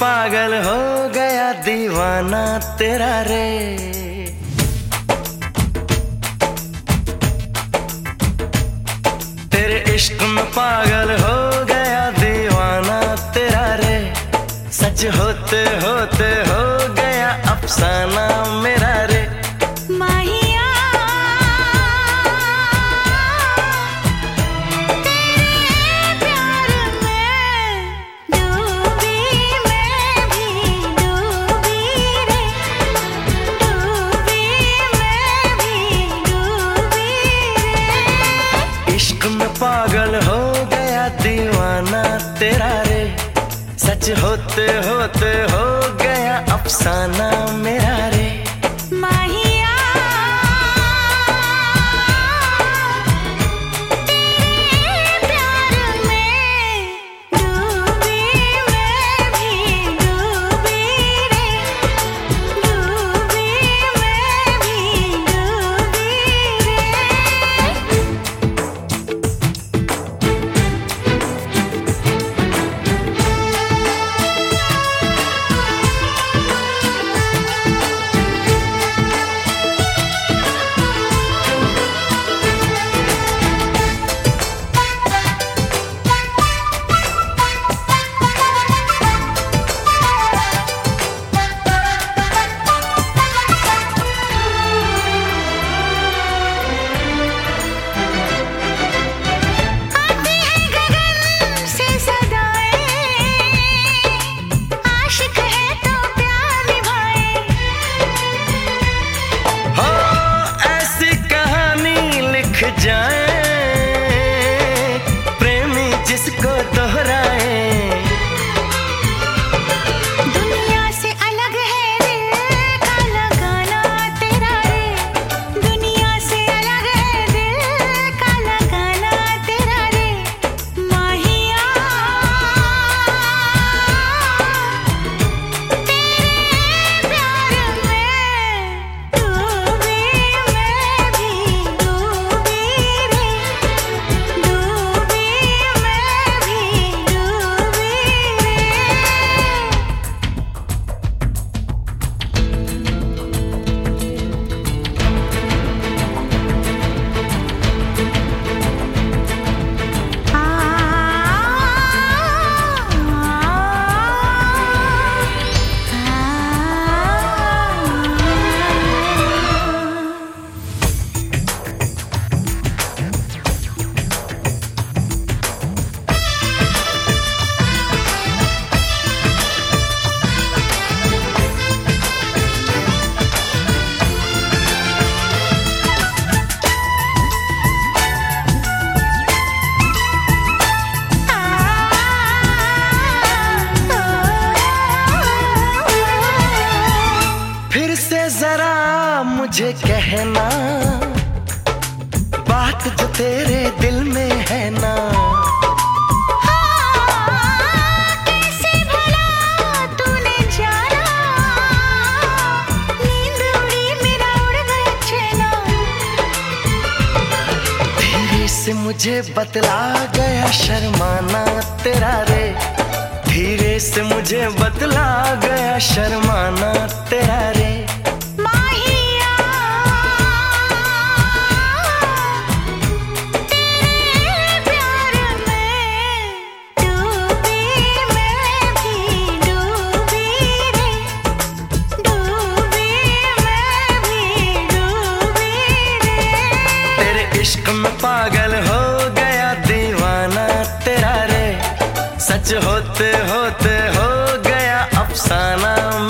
पागल हो गया दीवाना तेरा रे। तेरे इश्क में पागल हो गया दीवाना तेरा रे। सच होते होते हो गया अफसाना मेरा रे। इश्क में पागल हो गया दीवाना तेरा रे। सच होते होते हो गया अफसाना मेरा रे। जाए प्रेमी जिसको दोहराए। दुनिया से अलग है दिल का लगाना तेरा रे। दुनिया से अलग है दिल का लगाना तेरा रे। माहिया तेरे प्यार में डूबी मैं भी डूबी। जरा मुझे कहना बात जो तेरे दिल में है ना। कैसे भला तूने जाना। नींद उड़ी मेरा उड़ गया चैना। धीरे से मुझे बतला गया शर्माना तेरा रे। धीरे से मुझे बतला गया शर्माना तेरा रे। इश्क में पागल हो गया दीवाना तेरा रे। सच होते होते हो गया अफसाना